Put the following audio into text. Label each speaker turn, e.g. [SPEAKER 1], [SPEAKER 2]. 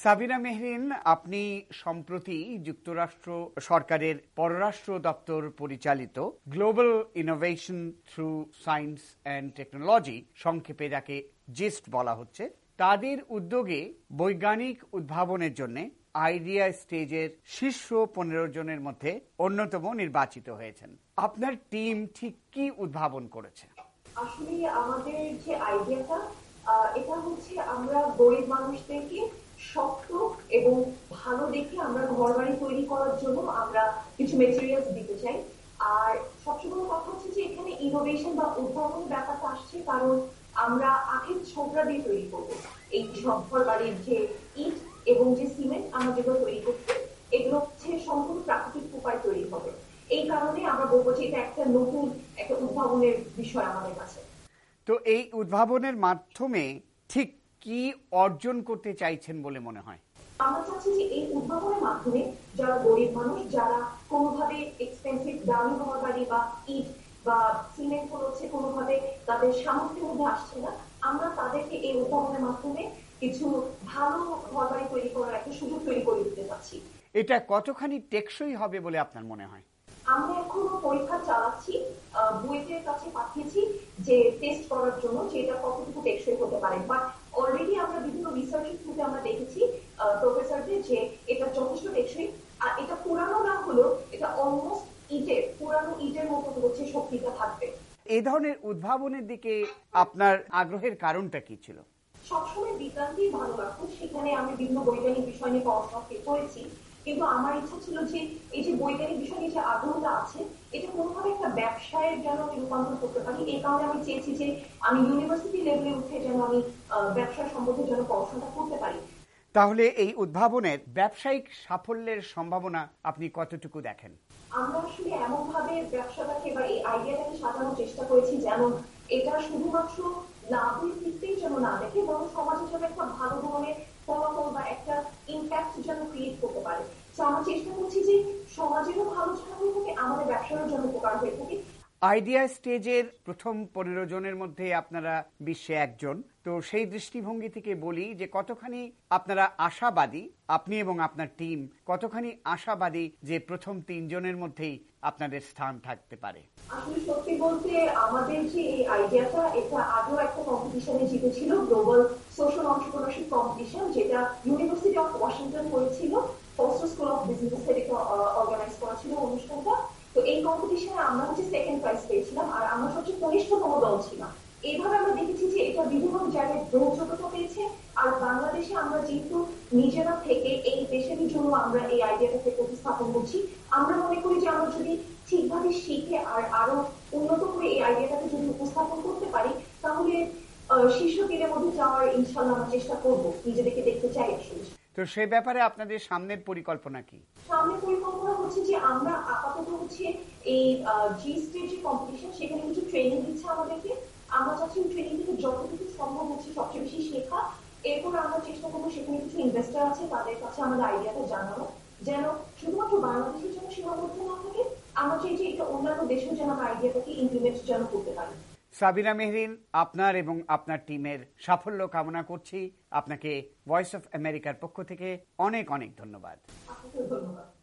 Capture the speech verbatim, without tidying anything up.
[SPEAKER 1] সাবিনা মেহরিন, আপনি সম্প্রতি যুক্তরাষ্ট্র সরকারের পররাষ্ট্র দপ্তর পরিচালিত global innovation through science and technology, সংক্ষেপে যাকে জিস্ট বলা হচ্ছে, তাদের উদ্যোগে বৈজ্ঞানিক উদ্ভাবনের জন্য আইডিয়া স্টেজের শীর্ষ পনেরো জনের মধ্যে অন্যতম নির্বাচিত হয়েছেন। আপনার টিম ঠিক কি উদ্ভাবন করেছে?
[SPEAKER 2] আসলে আমাদের যে আইডিয়াটা, এটা হচ্ছে আমরা গরিব মানুষদেরকে শক্ত এবং ভালো দেখে আমরা ঘর বাড়ি তৈরি করার জন্য আমরা কিছু মেটেরিয়ালস দিতে চাই। আর সবচেয়ে বড় কথা হচ্ছে যে এখানে ইনোভেশন বা উদ্ভাবনের ব্যাপারটা আসছে কারণ আমরা আখের ছোবড়া দিয়ে তৈরি করবো এই সব ঘর বাড়ির যে ইট এবং যে সিমেন্ট আমরা যেগুলো তৈরি করছি, এগুলো হচ্ছে সম্পূর্ণ প্রাকৃতিক উপায় তৈরি হবে। এই কারণে আমরা বলবো যে এটা একটা নতুন একটা উদ্ভাবনের বিষয় আমাদের কাছে।
[SPEAKER 1] তো এই উদ্ভাবনের মাধ্যমে ঠিক কি অর্জন করতে চাইছেন বলে মনে হয়?
[SPEAKER 2] আমরা চাচ্ছি যে এই উদ্ভাবনের মাধ্যমে যারা গরিব মানুষ, যারা কোনোভাবে এক্সপেন্সিভ দামি ঘর বাড়ি বা ইট বা সিমেন্ট কোনো হচ্ছে কোনোভাবে তাদের সামর্থ্যের মধ্যে আসছে না, আমরা তাদেরকে এই উদ্ভাবনের মাধ্যমে কিছু ভালো ঘর বাড়ি তৈরি করার একটা সুযোগ তৈরি করে দিতে চাচ্ছি।
[SPEAKER 1] এটা কতখানি টেকসই হবে বলে আপনার মনে হয়?
[SPEAKER 2] আমরা এখনো পরীক্ষা চালাচ্ছি, বুয়েটের কাছে পাঠিয়েছি যে টেস্ট করার জন্য যে এটা কতটুকু টেকসই হতে পারে। বাট অলরেডি আমরা বিভিন্ন রিসার্চের থ্রুতে আমরা দেখেছি প্রফেসরদের যে এটা যথেষ্ট টেকসই। আর এটা পুরানো না হলেও এটা অলমোস্ট ইটের পুরানো ইটের মতো হচ্ছে শক্তিটা থাকবে।
[SPEAKER 1] এই ধরনের উদ্ভাবনের দিকে আপনার আগ্রহের কারণটা কি ছিল?
[SPEAKER 2] সবসময় বিজ্ঞানকেই ভালো লাগতো, সেখানে আমি বিভিন্ন বৈজ্ঞানিক বিষয় নিয়ে পড়াশোনা করেছি, কিন্তু আমার ইচ্ছা ছিল যে এই যে বৈজ্ঞানিক বিষয় নিয়ে যে আগ্রহটা আছে এটা কোনোভাবে একটা ব্যবসায়ের যেন রূপান্তর করতে পারি। এই কারণে আমি চেয়েছি যে আমি ইউনিভার্সিটি লেভেলে উঠে যেন আমি ব্যবসা সম্বন্ধে যেন পড়াশোনা করতে পারি।
[SPEAKER 1] তাহলে এই উদ্ভাবনের ব্যবসায়িক সাফল্যের সম্ভাবনা আপনি কতটুকু দেখেন?
[SPEAKER 2] আমরা আসলে এমন ভাবে ব্যবসাটাকে বা এই আইডিয়াটাকে সাজানোর চেষ্টা করেছি যেন এটা শুধুমাত্র লাভের দিকতেই যেন না দেখে, বরং সমাজের জন্য একটা ভালো ধরনের ফলাফল বা একটা ইম্প্যাক্ট যেন ক্রিয়েট করতে পারে। তো আমরা চেষ্টা করছি যে সমাজেরও ভালো যেন হয়ে থাকে, আমাদের ব্যবসারও যেন উপকার হয়ে থাকে।
[SPEAKER 1] আইডিয়া স্টেজের প্রথম পনেরো জনের মধ্যে আপনারা বিশ্বে একজন, তো সেই দৃষ্টিভঙ্গি থেকে বলি যে কতখানি আপনারা আশাবাদী, আপনি এবং আপনার টিম কতখানি আশাবাদী যে প্রথম তিনজনের মধ্যেই আপনাদের স্থান থাকতে পারে?
[SPEAKER 2] আসলে সত্যি বলতে আমাদের যে এই আইডিয়াটা, এটা আগেও একটা কম্পিটিশনে জিতেছিল, গ্লোবাল সোশ্যাল এন্টারপ্রেনারশিপ কম্পিটিশন, যেটা ইউনিভার্সিটি অফ ওয়াশিংটন করেছিল, ফস্টার স্কুল অফ বিজনেস থেকে অর্গানাইজ করা ছিল অনুষ্ঠানটা। তো এই কম্পিটিশনে আমরা হচ্ছে সেকেন্ড প্রাইজ পেয়েছিলাম আর আমরা সবচেয়ে কনিষ্ঠতম দল ছিলাম। এইভাবে আমরা দেখেছি যে এটা বিভিন্ন জায়গায় গ্রহণযোগ্যতা পেয়েছে। আর বাংলাদেশে আমরা যেহেতু নিজেরা থেকে এই দেশের জন্য আমরা এই আইডিয়াটাকে প্রতিস্থাপন করছি, আমরা মনে করি যে আমরা যদি ঠিকভাবে শিখে আর আরো উন্নত করে এই আইডিয়াটাকে যদি উপস্থাপন করতে পারি তাহলে শীর্ষ তিনের মধ্যে যাওয়ার ইনশাআল্লাহ আমরা চেষ্টা করবো, নিজেদেরকে দেখতে চাই আসলে।
[SPEAKER 1] তো সে ব্যাপারে আপনাদের সামনের পরিকল্পনা কি?
[SPEAKER 2] সামনের পরিকল্পনা হচ্ছে যে আমরা আপাতত হচ্ছে এই জি স্টেজ যে কম্পিটিশন, সেখানে কিছু ট্রেনিং দিচ্ছে আমাদেরকে। আমরা চাচ্ছি ট্রেনিং থেকে যতটুকু সম্ভব হচ্ছে সবচেয়ে বেশি শেখা। এরপর আমরা চেষ্টা করবো সেখানে কিছু ইনভেস্টার আছে তাদের কাছে আমাদের আইডিয়াটা জানানো, যেন শুধুমাত্র বাংলাদেশের জন্য সীমাবদ্ধ না থাকে। আমরা চাই যে এটা অন্যান্য দেশেও যেন আমরা আইডিয়াটাকে ইমপ্লিমেন্ট যেন করতে পারি।
[SPEAKER 1] সাবিনা মেহরিন, আপনার এবং আপনার টিমের সাফল্য কামনা করছি। আপনাকে ভয়েস অফ আমেরিকার পক্ষ থেকে অনেক অনেক ধন্যবাদ।
[SPEAKER 2] আপনাকেও ধন্যবাদ।